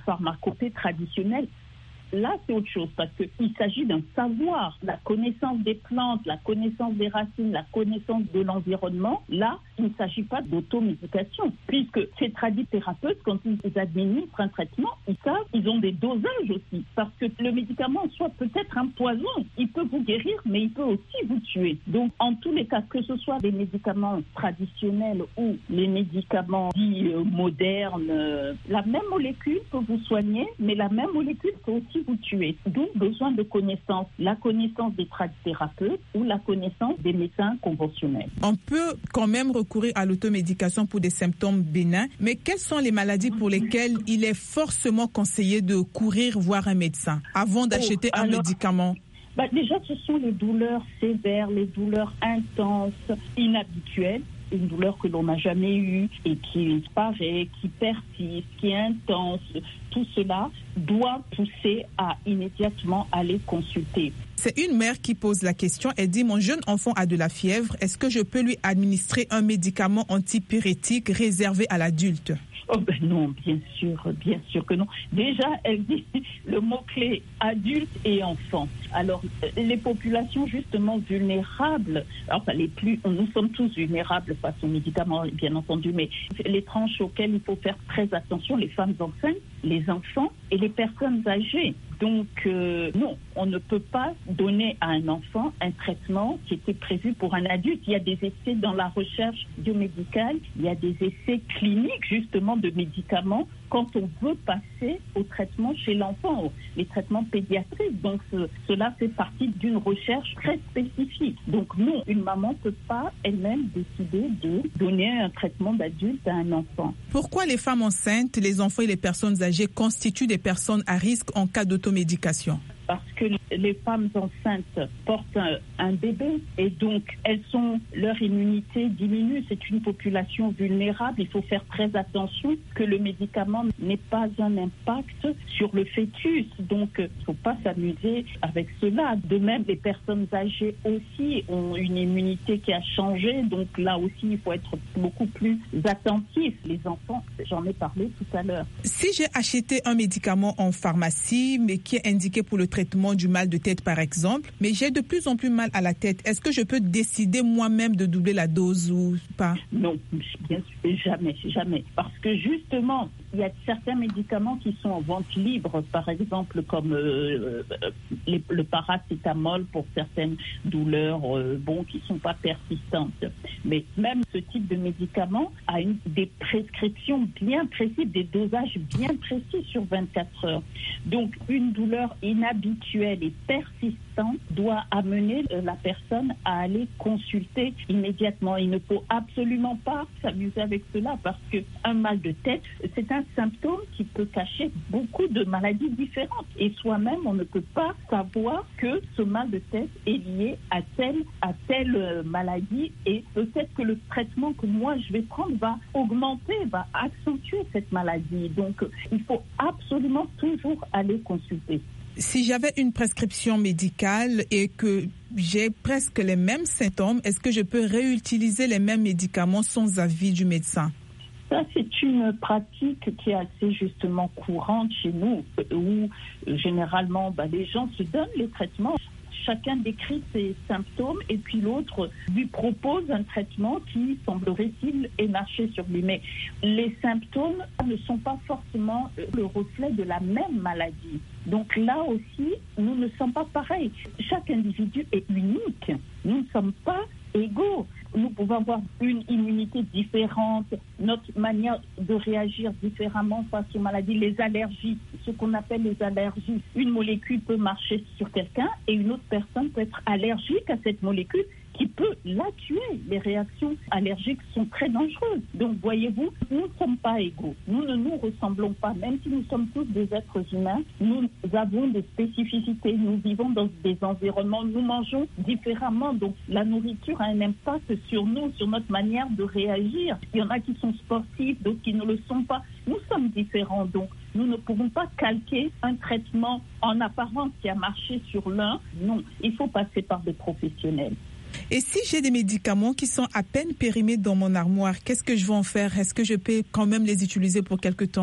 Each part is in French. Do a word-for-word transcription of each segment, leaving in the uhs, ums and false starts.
pharmacopée traditionnelle. Là, c'est autre chose parce qu'il s'agit d'un savoir, la connaissance des plantes, la connaissance des racines, la connaissance de l'environnement. Là, il ne s'agit pas d'automédication puisque ces tradithérapeutes, quand ils administrent un traitement, ils savent, ils ont des dosages aussi parce que le médicament soit peut-être un poison. Il peut vous guérir, mais il peut aussi vous tuer. Donc, en tous les cas, que ce soit des médicaments traditionnels ou les médicaments dits euh, modernes, euh, la même molécule peut vous soigner, mais la même molécule peut aussi vous tuer. Donc, besoin de connaissance, la connaissance des tradithérapeutes ou la connaissance des médecins conventionnels. On peut quand même recourir à l'automédication pour des symptômes bénins, mais quelles sont les maladies pour lesquelles il est forcément conseillé de courir voir un médecin avant d'acheter oh, un alors... médicament? Bah déjà, ce sont les douleurs sévères, les douleurs intenses, inhabituelles, une douleur que l'on n'a jamais eue et qui paraît, qui persiste, qui est intense. Tout cela doit pousser à immédiatement aller consulter. C'est une mère qui pose la question. Elle dit, mon jeune enfant a de la fièvre. Est-ce que je peux lui administrer un médicament antipyrétique réservé à l'adulte? Oh ben non, bien sûr, bien sûr que non. Déjà, elle dit le mot-clé adulte et enfant. Alors, les populations justement vulnérables, enfin les plus, nous sommes tous vulnérables face aux médicaments, bien entendu, mais les tranches auxquelles il faut faire très attention, les femmes enceintes, les enfants et les personnes âgées. Donc, euh, non, on ne peut pas donner à un enfant un traitement qui était prévu pour un adulte. Il y a des essais dans la recherche biomédicale, il y a des essais cliniques justement de médicaments quand on veut passer au traitement chez l'enfant, les traitements pédiatriques. Donc, ce, cela fait partie d'une recherche très spécifique. Donc, non, une maman ne peut pas elle-même décider de donner un traitement d'adulte à un enfant. Pourquoi les femmes enceintes, les enfants et les personnes âgées constituent des personnes à risque en cas d'automédication? Parce que les femmes enceintes portent un, un bébé et donc elles sont, leur immunité diminue. C'est une population vulnérable. Il faut faire très attention que le médicament n'ait pas un impact sur le fœtus. Donc il ne faut pas s'amuser avec cela. De même, les personnes âgées aussi ont une immunité qui a changé. Donc là aussi, il faut être beaucoup plus attentif. Les enfants, j'en ai parlé tout à l'heure. Si j'ai acheté un médicament en pharmacie, mais qui est indiqué pour le traitement du mal de tête par exemple, mais j'ai de plus en plus mal à la tête. Est-ce que je peux décider moi-même de doubler la dose ou pas? Non, bien sûr, jamais, jamais. Parce que justement, il y a certains médicaments qui sont en vente libre, par exemple comme euh, les, le paracétamol pour certaines douleurs, euh, bon, qui ne sont pas persistantes. Mais même ce type de médicament a une, des prescriptions bien précises, des dosages bien précis sur vingt-quatre heures. Donc, une douleur inhabituelle et persistante doit amener la personne à aller consulter immédiatement. Il ne faut absolument pas s'amuser avec cela parce qu'un mal de tête, c'est un symptôme qui peut cacher beaucoup de maladies différentes. Et soi-même, on ne peut pas savoir que ce mal de tête est lié à telle, à telle maladie et peut-être que le traitement que moi je vais prendre va augmenter, va accentuer cette maladie. Donc, il faut absolument toujours aller consulter. Si j'avais une prescription médicale et que j'ai presque les mêmes symptômes, est-ce que je peux réutiliser les mêmes médicaments sans avis du médecin? Ça, c'est une pratique qui est assez justement courante chez nous, où généralement bah, les gens se donnent les traitements. Chacun décrit ses symptômes et puis l'autre lui propose un traitement qui, semblerait-il, ait marché sur lui. Mais les symptômes ne sont pas forcément le reflet de la même maladie. Donc là aussi, nous ne sommes pas pareils. Chaque individu est unique. Nous ne sommes pas égaux. Nous pouvons avoir une immunité différente, notre manière de réagir différemment face aux maladies, les allergies, ce qu'on appelle les allergies. Une molécule peut marcher sur quelqu'un et une autre personne peut être allergique à cette molécule qui peut la tuer. Les réactions allergiques sont très dangereuses. Donc, voyez-vous, nous ne sommes pas égaux. Nous ne nous ressemblons pas. Même si nous sommes tous des êtres humains, nous avons des spécificités. Nous vivons dans des environnements, nous mangeons différemment. Donc, la nourriture a un impact sur nous, sur notre manière de réagir. Il y en a qui sont sportifs, d'autres qui ne le sont pas. Nous sommes différents. Donc, nous ne pouvons pas calquer un traitement en apparence qui a marché sur l'un. Non, il faut passer par des professionnels. Et si j'ai des médicaments qui sont à peine périmés dans mon armoire, qu'est-ce que je vais en faire? Est-ce que je peux quand même les utiliser pour quelque temps?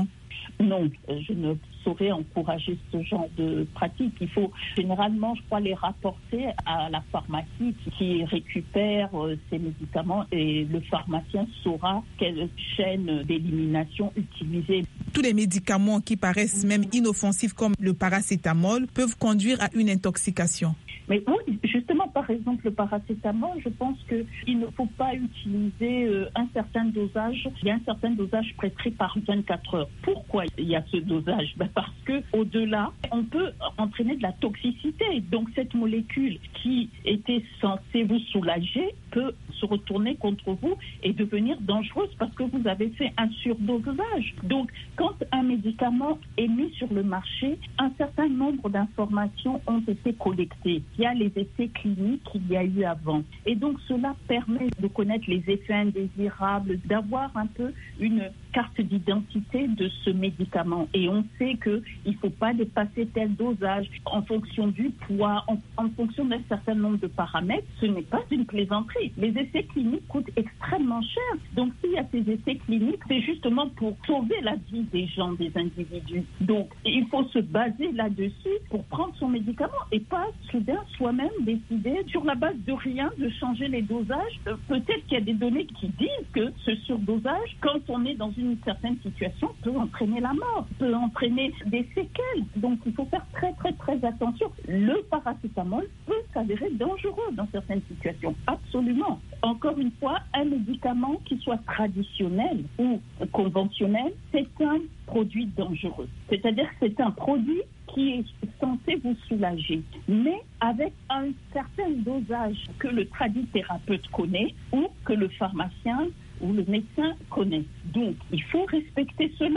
Non, je ne saurais encourager ce genre de pratique. Il faut généralement, je crois, les rapporter à la pharmacie qui récupère ces médicaments et le pharmacien saura quelle chaîne d'élimination utiliser. Tous les médicaments qui paraissent même inoffensifs comme le paracétamol peuvent conduire à une intoxication. Mais oui, justement, par exemple, le paracétamol, je pense qu'il ne faut pas utiliser euh, un certain dosage. Il y a un certain dosage prescrit par vingt-quatre heures. Pourquoi il y a ce dosage? Ben parce que au-delà, on peut entraîner de la toxicité. Donc cette molécule qui était censée vous soulager peut se retourner contre vous et devenir dangereuse parce que vous avez fait un surdosage. Donc quand un médicament est mis sur le marché, un certain nombre d'informations ont été collectées. Il y a les essais cliniques qu'il y a eu avant. Et donc cela permet de connaître les effets indésirables, d'avoir un peu une carte d'identité de ce médicament. Et on sait qu'il ne faut pas dépasser tel dosage en fonction du poids, en, en fonction d'un certain nombre de paramètres. Ce n'est pas une plaisanterie. Les essais cliniques coûtent extrêmement cher. Donc s'il y a ces essais cliniques, c'est justement pour sauver la vie des gens, des individus. Donc il faut se baser là-dessus pour prendre son médicament et pas soudain soi-même décider sur la base de rien de changer les dosages. Peut-être qu'il y a des données qui disent que ce surdosage, quand on est dans une certaine situation, peut entraîner la mort, peut entraîner des séquelles. Donc il faut faire très très très attention. Le paracétamol peut s'avérer dangereux dans certaines situations, absolument. Encore une fois, un médicament qui soit traditionnel ou conventionnel, c'est un produit dangereux. C'est-à-dire que c'est un produit qui est censé vous soulager, mais avec un certain dosage que le tradithérapeute connaît ou que le pharmacien ou le médecin connaît. Donc, il faut respecter cela.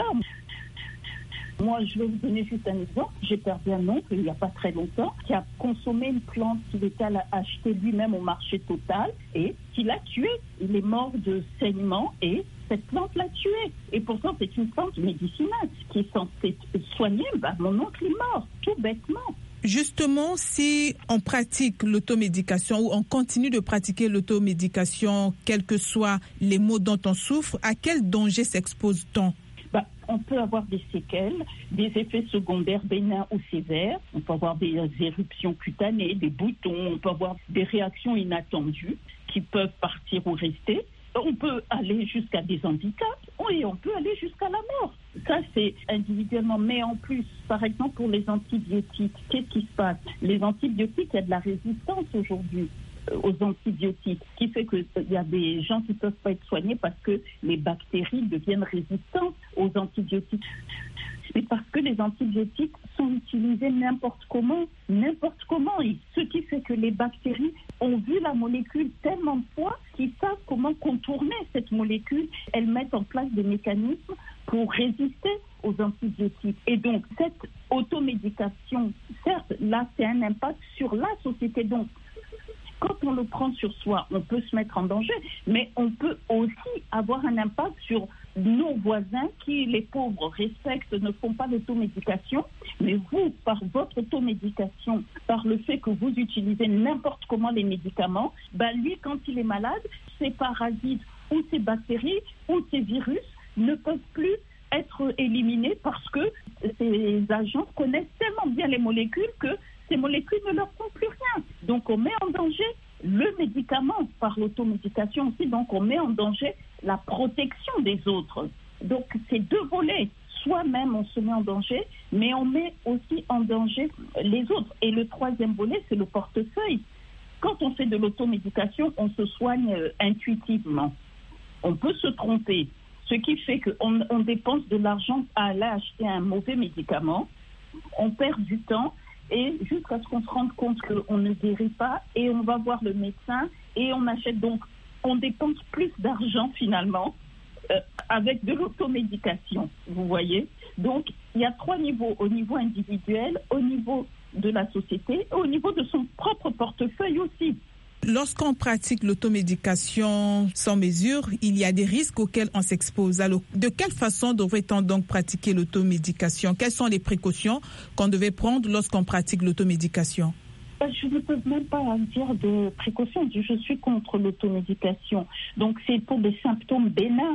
Moi, je vais vous donner juste un exemple. J'ai perdu un oncle il n'y a pas très longtemps qui a consommé une plante qu'il était allé acheter lui-même au marché Total et qui l'a tué. Il est mort de saignement et cette plante l'a tué. Et pourtant, c'est une plante médicinale qui est censée soigner. Bah, mon oncle est mort, tout bêtement. Justement, si on pratique l'automédication ou on continue de pratiquer l'automédication, quels que soient les maux dont on souffre, à quel danger s'expose-t-on? Bah, on peut avoir des séquelles, des effets secondaires bénins ou sévères. On peut avoir des éruptions cutanées, des boutons. On peut avoir des réactions inattendues qui peuvent partir ou rester. On peut aller jusqu'à des handicaps et on peut aller jusqu'à la mort. Ça, c'est individuellement. Mais en plus, par exemple, pour les antibiotiques, qu'est-ce qui se passe? Les antibiotiques, il y a de la résistance aujourd'hui aux antibiotiques, ce qui fait qu'il y a des gens qui ne peuvent pas être soignés parce que les bactéries deviennent résistantes aux antibiotiques. Mais parce que les antibiotiques sont utilisés n'importe comment, n'importe comment. Et ce qui fait que les bactéries ont vu la molécule tellement de fois qu'ils savent comment contourner cette molécule. Elles mettent en place des mécanismes pour résister aux antibiotiques. Et donc, cette automédication, certes, là, c'est un impact sur la société. Donc, quand on le prend sur soi, on peut se mettre en danger, mais on peut aussi avoir un impact sur nos voisins qui, les pauvres, respectent, ne font pas d'automédication. Mais vous, par votre automédication, par le fait que vous utilisez n'importe comment les médicaments, ben lui, quand il est malade, ces parasites ou ces bactéries ou ces virus ne peuvent plus être éliminés parce que ces agents connaissent tellement bien les molécules que ces molécules ne leur font plus rien. Donc on met en danger le médicament par l'automédication aussi, donc on met en danger la protection des autres. Donc c'est deux volets. Soi-même on se met en danger, mais on met aussi en danger les autres. Et le troisième volet, c'est le portefeuille. Quand on fait de l'automédication, on se soigne euh, intuitivement. On peut se tromper, ce qui fait qu'on on dépense de l'argent à aller acheter un mauvais médicament, on perd du temps, et jusqu'à ce qu'on se rende compte qu'on ne guérit pas et on va voir le médecin et on achète. Donc on dépense plus d'argent finalement euh, avec de l'automédication, vous voyez. Donc il y a trois niveaux, au niveau individuel, au niveau de la société et au niveau de son propre portefeuille aussi. Lorsqu'on pratique l'automédication sans mesure, il y a des risques auxquels on s'expose. Alors, de quelle façon devrait-on donc pratiquer l'automédication? Quelles sont les précautions qu'on devait prendre lorsqu'on pratique l'automédication? Je ne peux même pas dire de précautions. Je suis contre l'automédication. Donc, c'est pour des symptômes bénins.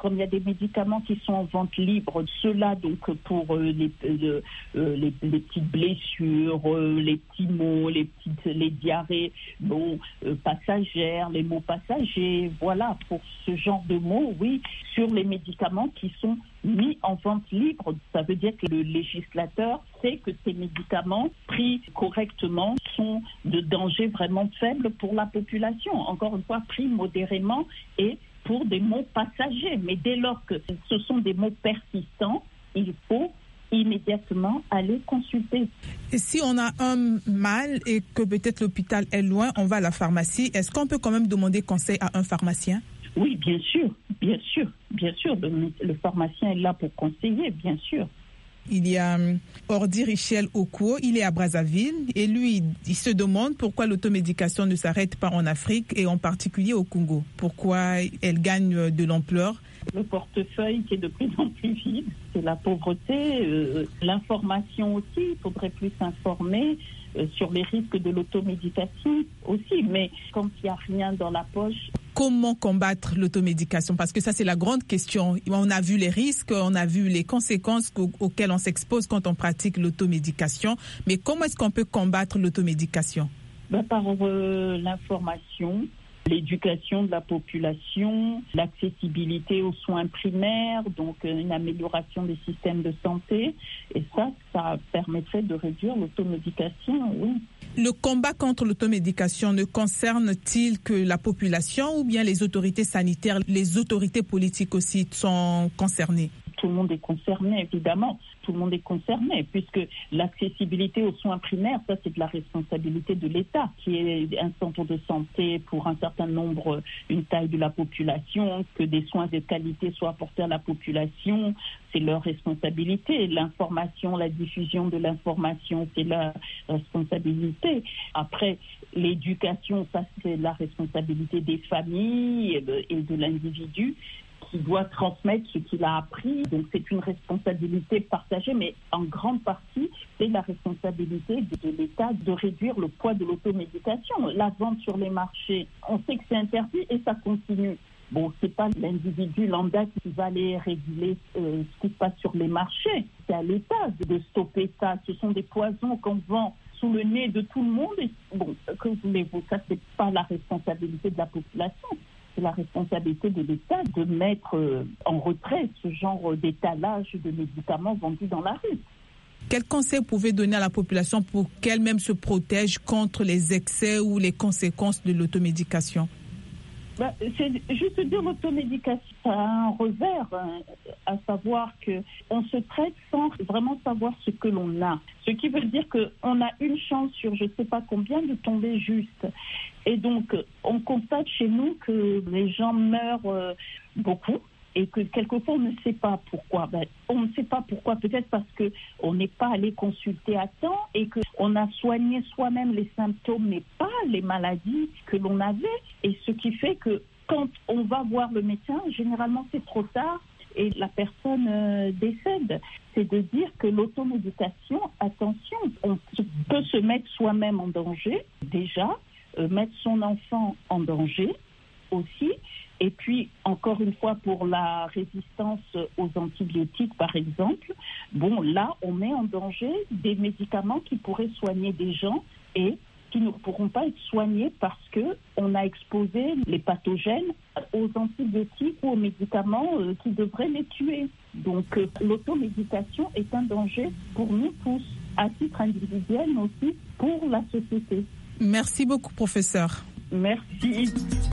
comme il y a des médicaments qui sont en vente libre, ceux-là donc pour euh, les, euh, les, les petites blessures, euh, les petits maux, les petites les diarrhées, bon, euh, passagères, les maux passagers, voilà, pour ce genre de mots, oui, sur les médicaments qui sont mis en vente libre. Ça veut dire que le législateur sait que ces médicaments pris correctement sont de danger vraiment faible pour la population. Encore une fois, pris modérément et pour des maux passagers. Mais dès lors que ce sont des maux persistants, il faut immédiatement aller consulter. Et si on a un mal et que peut-être l'hôpital est loin, on va à la pharmacie, est-ce qu'on peut quand même demander conseil à un pharmacien? Oui, bien sûr, bien sûr, bien sûr. Le, le pharmacien est là pour conseiller, bien sûr. Il y a Ordi Richel Okuo, il est à Brazzaville et lui, il se demande pourquoi l'automédication ne s'arrête pas en Afrique et en particulier au Congo. Pourquoi elle gagne de l'ampleur? Le portefeuille qui est de plus en plus vide, c'est la pauvreté, euh, l'information aussi, il faudrait plus s'informer euh, sur les risques de l'automédication aussi, mais quand il n'y a rien dans la poche. Comment combattre l'automédication? Parce que ça, c'est la grande question. On a vu les risques, on a vu les conséquences auxquelles on s'expose quand on pratique l'automédication, mais comment est-ce qu'on peut combattre l'automédication? Ben, par euh, l'information, l'éducation de la population, l'accessibilité aux soins primaires, donc une amélioration des systèmes de santé. Et ça, ça permettrait de réduire l'automédication, oui. Le combat contre l'automédication ne concerne-t-il que la population ou bien les autorités sanitaires, les autorités politiques aussi sont concernées? Tout le monde est concerné, évidemment. Tout le monde est concerné, puisque l'accessibilité aux soins primaires, ça c'est de la responsabilité de l'État, qui est un centre de santé pour un certain nombre, une taille de la population, que des soins de qualité soient apportés à la population, c'est leur responsabilité. L'information, la diffusion de l'information, c'est leur responsabilité. Après, l'éducation, ça c'est la responsabilité des familles et de l'individu, qui doit transmettre ce qu'il a appris. Donc c'est une responsabilité partagée, mais en grande partie, c'est la responsabilité de, de l'État de réduire le poids de l'automédication. La vente sur les marchés, on sait que c'est interdit et ça continue. Bon, c'est pas l'individu lambda qui va aller réguler euh, ce qui se passe sur les marchés. C'est à l'État de stopper ça. Ce sont des poisons qu'on vend sous le nez de tout le monde. Et, bon, que voulez-vous, ça c'est pas la responsabilité de la population. C'est la responsabilité de l'État de mettre en retrait ce genre d'étalage de médicaments vendus dans la rue. Quel conseil vous pouvez donner à la population pour qu'elle-même se protège contre les excès ou les conséquences de l'automédication? Ben, c'est juste dire l'automédication a un revers, hein, à savoir qu'on se traite sans vraiment savoir ce que l'on a. Ce qui veut dire qu'on a une chance sur je ne sais pas combien de tomber juste. Et donc, on constate chez nous que les gens meurent euh, beaucoup et que quelquefois on ne sait pas pourquoi. Ben, on ne sait pas pourquoi, peut-être parce qu'on n'est pas allé consulter à temps et qu'on a soigné soi-même les symptômes mais pas les maladies que l'on avait. Et ce qui fait que quand on va voir le médecin, généralement c'est trop tard et la personne euh, décède. C'est de dire que l'automédication, attention, on peut se mettre soi-même en danger déjà, euh, mettre son enfant en danger aussi. Et puis, encore une fois, pour la résistance aux antibiotiques, par exemple, bon, là, on met en danger des médicaments qui pourraient soigner des gens et qui ne pourront pas être soignés parce qu'on a exposé les pathogènes aux antibiotiques ou aux médicaments euh, qui devraient les tuer. Donc, euh, l'automédication est un danger pour nous tous, à titre individuel, mais aussi pour la société. Merci beaucoup, professeur. Merci.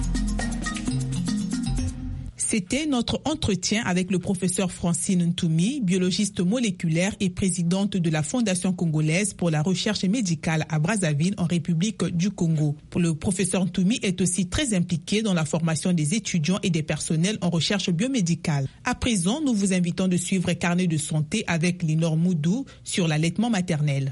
C'était notre entretien avec le professeur Francine Ntoumi, biologiste moléculaire et présidente de la Fondation congolaise pour la recherche médicale à Brazzaville, en République du Congo. Le professeur Ntoumi est aussi très impliqué dans la formation des étudiants et des personnels en recherche biomédicale. À présent, nous vous invitons de suivre Carnet de santé avec Linor Moudou sur l'allaitement maternel.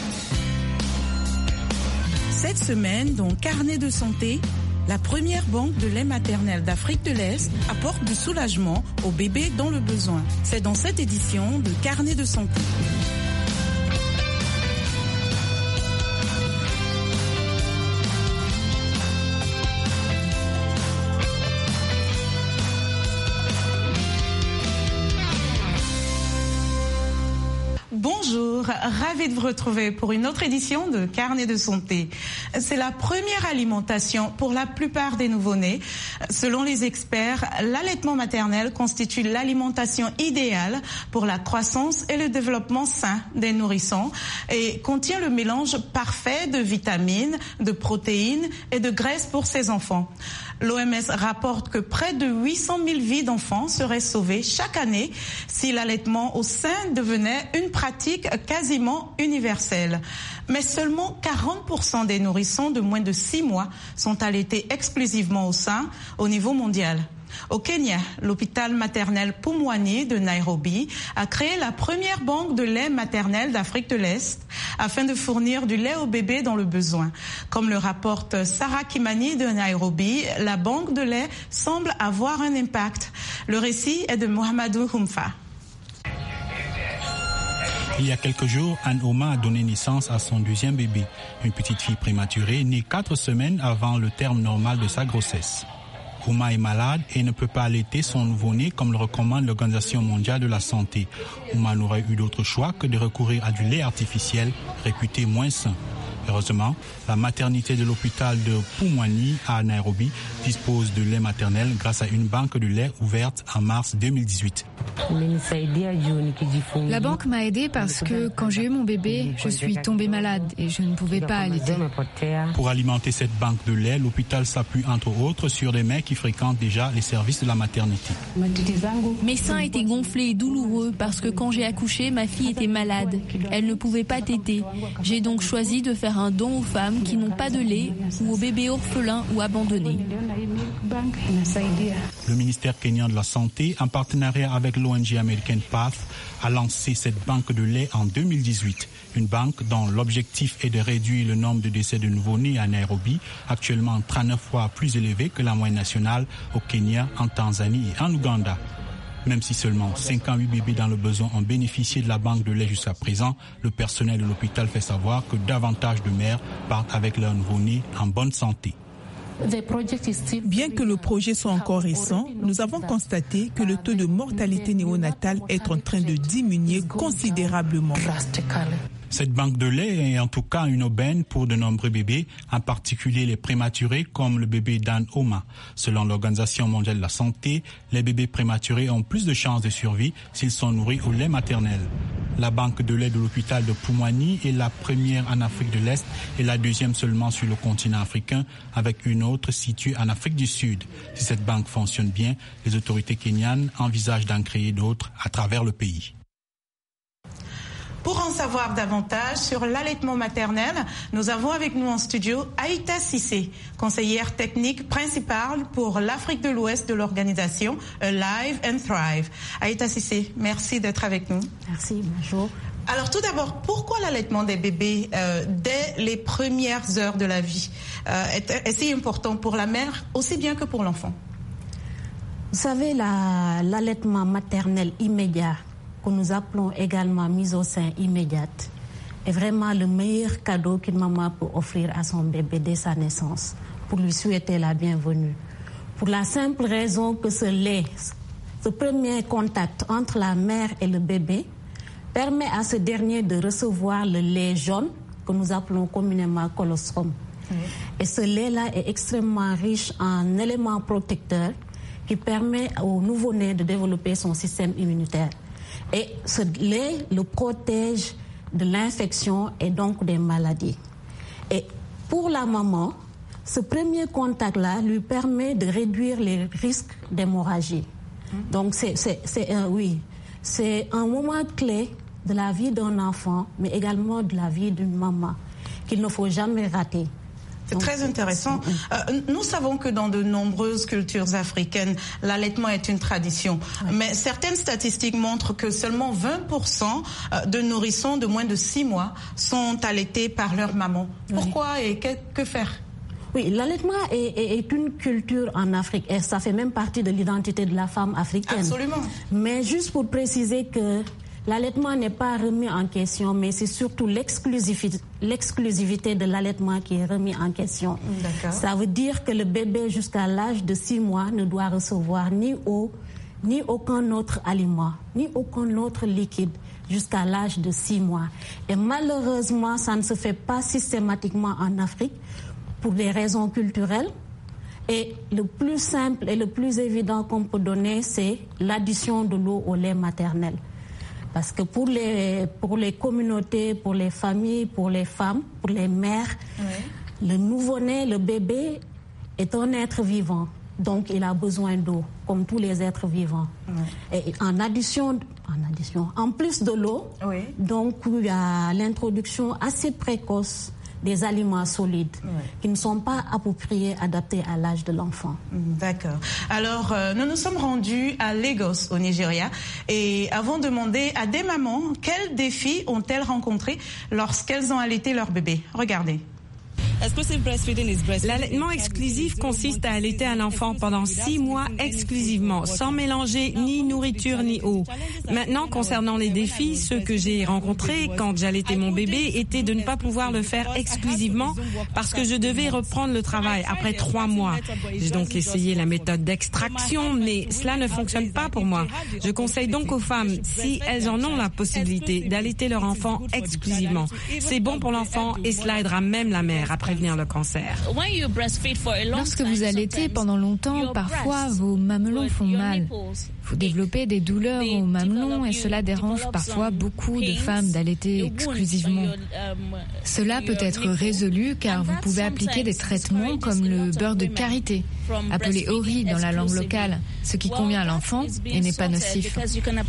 Cette semaine, dans Carnet de santé, la première banque de lait maternel d'Afrique de l'Est apporte du soulagement aux bébés dans le besoin. C'est dans cette édition de Carnet de santé. Bonjour, ravi de vous retrouver pour une autre édition de Carnet de santé. C'est la première alimentation pour la plupart des nouveau-nés. Selon les experts, l'allaitement maternel constitue l'alimentation idéale pour la croissance et le développement sain des nourrissons et contient le mélange parfait de vitamines, de protéines et de graisses pour ces enfants. L'O M S rapporte que près de huit cent mille vies d'enfants seraient sauvées chaque année si l'allaitement au sein devenait une pratique quasiment universelle. Mais seulement quarante pour cent des nourrissons de moins de six mois sont allaités exclusivement au sein au niveau mondial. Au Kenya, l'hôpital maternel Pumwani de Nairobi a créé la première banque de lait maternel d'Afrique de l'Est afin de fournir du lait aux bébés dans le besoin. Comme le rapporte Sarah Kimani de Nairobi, la banque de lait semble avoir un impact. Le récit est de Mohamedou Humfa. Il y a quelques jours, Anne Oma a donné naissance à son deuxième bébé, une petite fille prématurée née quatre semaines avant le terme normal de sa grossesse. Oma est malade et ne peut pas allaiter son nouveau-né comme le recommande l'Organisation mondiale de la santé. Oma n'aurait eu d'autre choix que de recourir à du lait artificiel réputé moins sain. Heureusement, la maternité de l'hôpital de Pumwani à Nairobi dispose de lait maternel grâce à une banque de lait ouverte en mars deux mille dix-huit. La banque m'a aidée parce que quand j'ai eu mon bébé, je suis tombée malade et je ne pouvais pas allaiter. Pour alimenter cette banque de lait, l'hôpital s'appuie entre autres sur des mères qui fréquentent déjà les services de la maternité. Mes seins étaient gonflés et douloureux parce que quand j'ai accouché, ma fille était malade. Elle ne pouvait pas téter. J'ai donc choisi de faire un don aux femmes qui n'ont pas de lait ou aux bébés orphelins ou abandonnés. Le ministère kenyan de la Santé, en partenariat avec l'O N G américaine P A T H, a lancé cette banque de lait en deux mille dix-huit. Une banque dont l'objectif est de réduire le nombre de décès de nouveau-nés à Nairobi, actuellement trente-neuf fois plus élevé que la moyenne nationale au Kenya, en Tanzanie et en Ouganda. Même si seulement cinquante-huit bébés dans le besoin ont bénéficié de la banque de lait jusqu'à présent, le personnel de l'hôpital fait savoir que davantage de mères partent avec leur nouveau-né en bonne santé. Bien que le projet soit encore récent, nous avons constaté que le taux de mortalité néonatale est en train de diminuer considérablement. Cette banque de lait est en tout cas une aubaine pour de nombreux bébés, en particulier les prématurés comme le bébé d'Anne Oma. Selon l'Organisation mondiale de la santé, les bébés prématurés ont plus de chances de survie s'ils sont nourris au lait maternel. La banque de lait de l'hôpital de Pumwani est la première en Afrique de l'Est et la deuxième seulement sur le continent africain, avec une autre située en Afrique du Sud. Si cette banque fonctionne bien, les autorités kenyanes envisagent d'en créer d'autres à travers le pays. Pour en savoir davantage sur l'allaitement maternel, nous avons avec nous en studio Aïta Cissé, conseillère technique principale pour l'Afrique de l'Ouest de l'organisation Alive and Thrive. Aïta Cissé, merci d'être avec nous. Merci, bonjour. Alors tout d'abord, pourquoi l'allaitement des bébés euh, dès les premières heures de la vie euh, est, est si important pour la mère aussi bien que pour l'enfant? Vous savez, la, l'allaitement maternel immédiat, que nous appelons également mise au sein immédiate, est vraiment le meilleur cadeau qu'une maman peut offrir à son bébé dès sa naissance, pour lui souhaiter la bienvenue. Pour la simple raison que ce lait, ce premier contact entre la mère et le bébé, permet à ce dernier de recevoir le lait jaune, que nous appelons communément colostrum. Mmh. Et ce lait-là est extrêmement riche en éléments protecteurs qui permet au nouveau-né de développer son système immunitaire. Et ce lait le protège de l'infection et donc des maladies. Et pour la maman, ce premier contact-là lui permet de réduire les risques d'hémorragie. Mmh. Donc c'est, c'est, c'est, un, oui, c'est un moment clé de la vie d'un enfant, mais également de la vie d'une maman, qu'il ne faut jamais rater. C'est Donc, très intéressant. Euh, nous savons que dans de nombreuses cultures africaines, l'allaitement est une tradition. Oui. Mais certaines statistiques montrent que seulement vingt pour cent de nourrissons de moins de six mois sont allaités par leur maman. Pourquoi oui. et que, que faire? Oui, l'allaitement est, est, est une culture en Afrique et ça fait même partie de l'identité de la femme africaine. Absolument. Mais juste pour préciser que l'allaitement n'est pas remis en question, mais c'est surtout l'exclusivité, l'exclusivité de l'allaitement qui est remis en question. D'accord. Ça veut dire que le bébé jusqu'à l'âge de six mois ne doit recevoir ni eau, ni aucun autre aliment, ni aucun autre liquide. jusqu'à l'âge de six mois. Et malheureusement, ça ne se fait pas systématiquement en Afrique pour des raisons culturelles. Et le plus simple et le plus évident qu'on peut donner, c'est l'addition de l'eau au lait maternel. Parce que pour les, pour les communautés, pour les familles, pour les femmes, pour les mères, oui. le nouveau-né, le bébé est un être vivant. Donc il a besoin d'eau, comme tous les êtres vivants. Oui. Et en addition, en addition, en plus de l'eau, oui. donc il y a l'introduction assez précoce des aliments solides oui. qui ne sont pas appropriés, adaptés à l'âge de l'enfant. D'accord. Alors, euh, nous nous sommes rendus à Lagos, au Nigeria, et avons demandé à des mamans quels défis ont-elles rencontrés lorsqu'elles ont allaité leur bébé. Regardez. L'allaitement exclusif consiste à allaiter un enfant pendant six mois exclusivement, sans mélanger ni nourriture ni eau. Maintenant, concernant les défis, ceux que j'ai rencontrés quand j'allaitais mon bébé étaient de ne pas pouvoir le faire exclusivement parce que je devais reprendre le travail après trois mois. J'ai donc essayé la méthode d'extraction, mais cela ne fonctionne pas pour moi. Je conseille donc aux femmes, si elles en ont la possibilité, d'allaiter leur enfant exclusivement. C'est bon pour l'enfant et cela aidera même la mère à prévenir le cancer. Lorsque vous allaitez pendant longtemps, parfois vos mamelons font mal. Vous développez des douleurs aux mamelons et cela dérange parfois beaucoup de femmes d'allaiter exclusivement. Cela peut être résolu car vous pouvez appliquer des traitements comme le beurre de karité, appelé ori dans la langue locale, ce qui convient à l'enfant et n'est pas nocif.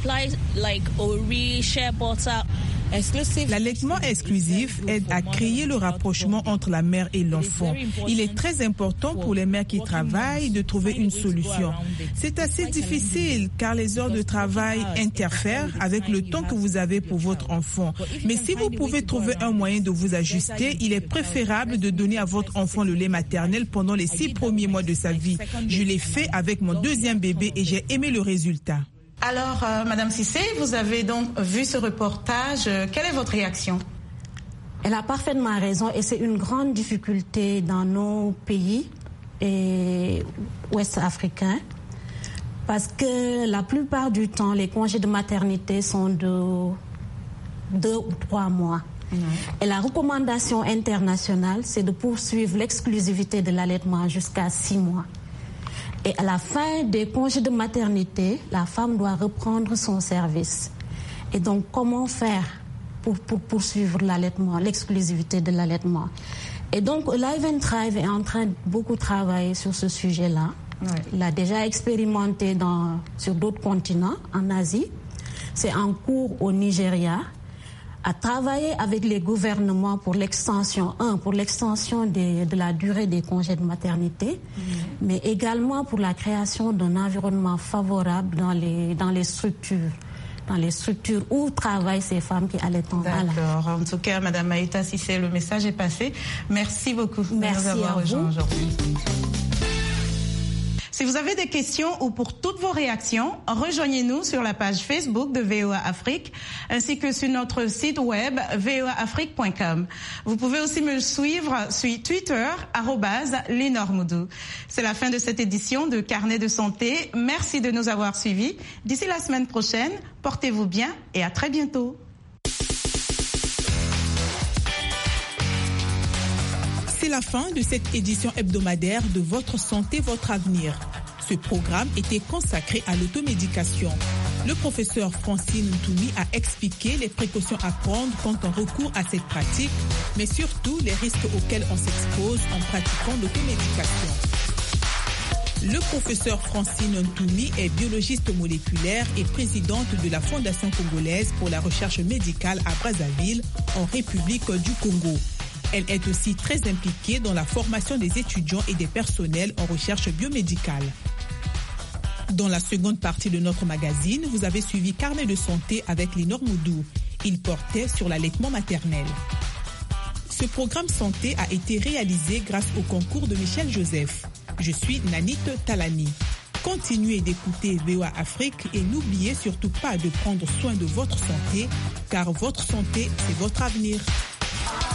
L'allaitement exclusif aide à créer le rapprochement entre la mère et l'enfant. Il est très important pour les mères qui travaillent de trouver une solution. C'est assez difficile car les heures de travail interfèrent avec le temps que vous avez pour votre enfant. Mais si vous pouvez trouver un moyen de vous ajuster, il est préférable de donner à votre enfant le lait maternel pendant les six premiers mois de sa vie. Je l'ai fait avec mon deuxième bébé et j'ai aimé le résultat. Alors, euh, Madame Cissé, vous avez donc vu ce reportage. Quelle est votre réaction? Elle a parfaitement raison et c'est une grande difficulté dans nos pays et ouest africains parce que la plupart du temps, les congés de maternité sont de deux ou trois mois. Mmh. Et la recommandation internationale, c'est de poursuivre l'exclusivité de l'allaitement jusqu'à six mois. Et à la fin des congés de maternité, la femme doit reprendre son service. Et donc, comment faire pour, pour poursuivre l'allaitement, l'exclusivité de l'allaitement? Et donc, Live and Thrive est en train de beaucoup travailler sur ce sujet-là. Ouais. Il a déjà expérimenté dans, sur d'autres continents, en Asie. C'est en cours au Nigeria. À travailler avec les gouvernements pour l'extension, un, pour l'extension des, de la durée des congés de maternité, mmh. mais également pour la création d'un environnement favorable dans les, dans les structures, dans les structures où travaillent ces femmes qui allaitent en malade. D'accord. En tout cas, Madame Maïta Cissé, le message est passé. Merci beaucoup de Merci nous avoir à rejoints vous. aujourd'hui. Si vous avez des questions ou pour toutes vos réactions, rejoignez-nous sur la page Facebook de V O A Afrique ainsi que sur notre site web v o a afrique point com. Vous pouvez aussi me suivre sur Twitter, arobase Lénormoudou. C'est la fin de cette édition de Carnet de santé. Merci de nous avoir suivis. D'ici la semaine prochaine, portez-vous bien et à très bientôt. C'est la fin de cette édition hebdomadaire de Votre santé, votre avenir. Ce programme était consacré à l'automédication. Le professeur Francine Ntoumi a expliqué les précautions à prendre quand on recourt à cette pratique, mais surtout les risques auxquels on s'expose en pratiquant l'automédication. Le professeur Francine Ntoumi est biologiste moléculaire et présidente de la Fondation congolaise pour la recherche médicale à Brazzaville, en République du Congo. Elle est aussi très impliquée dans la formation des étudiants et des personnels en recherche biomédicale. Dans la seconde partie de notre magazine, vous avez suivi Carnet de santé avec Lénormoudou. Il portait sur l'allaitement maternel. Ce programme santé a été réalisé grâce au concours de Michel Joseph. Je suis Nanit Talani. Continuez d'écouter V O A Afrique et n'oubliez surtout pas de prendre soin de votre santé, car votre santé, c'est votre avenir.